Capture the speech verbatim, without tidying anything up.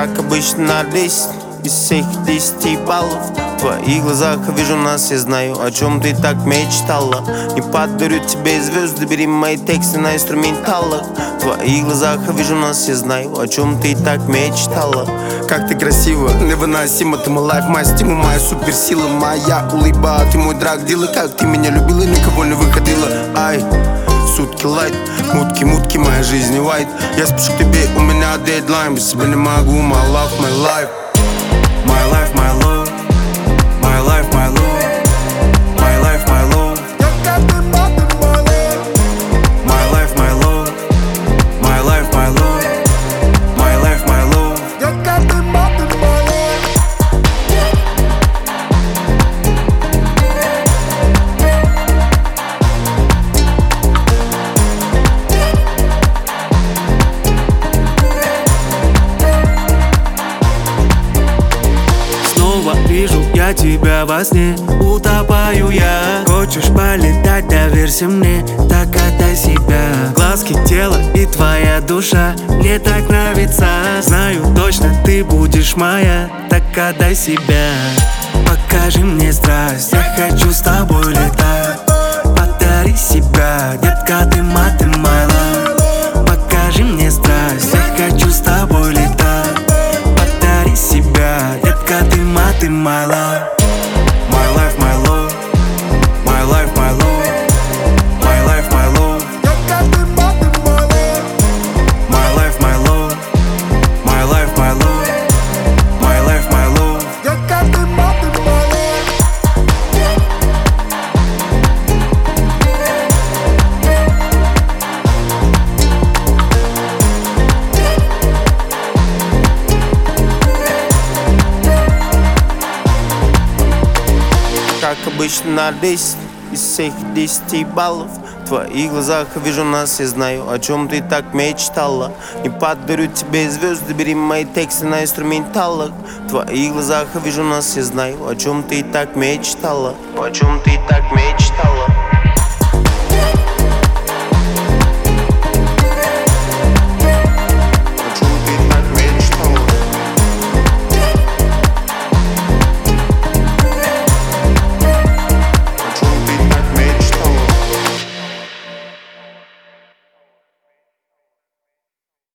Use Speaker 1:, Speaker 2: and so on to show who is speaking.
Speaker 1: Как обычно на десять из всех десяти баллов. В твоих глазах вижу нас, я знаю, о чем ты так мечтала. Не подарю тебе звезды, бери мои тексты на инструменталах. В твоих глазах вижу нас, я знаю, о чем ты так мечтала.
Speaker 2: Как ты красива, невыносима, ты мой лайф, моя стима, моя суперсила, моя улыба, ты мой драг-дилер. Как ты меня любила, никого не выходила. Ай, сутки лайт, мутки, мутки, моя жизнь не white. Я спешу к тебе, у меня дедлайн, без тебя не могу, my love, my life. My life, my love, my life, my love, my life, my love. My life, my love, my life, my love, my life, my love.
Speaker 3: Вижу я тебя во сне, утопаю я. Хочешь полетать, доверься мне, так отдай себя. Глазки, тело и твоя душа мне так нравится. Знаю точно, ты будешь моя, так отдай себя. Покажи мне страсть, я хочу с тобой летать. Подари себя, детка, ты маты, my love. Покажи мне страсть, я хочу с тобой летать. Подари себя, детка, ты маты, my love.
Speaker 2: My life, my love, my life, my love, my life, my love. My life, my love, my life, my love, my life, my love.
Speaker 1: Как обычно на десять из всех десяти баллов. В твоих глазах вижу нас, я знаю, о чем ты так мечтала. Не подарю тебе звезды, бери мои тексты на инструменталах. В твоих глазах вижу нас, я знаю, о чем ты так мечтала. О чем ты так мечтала.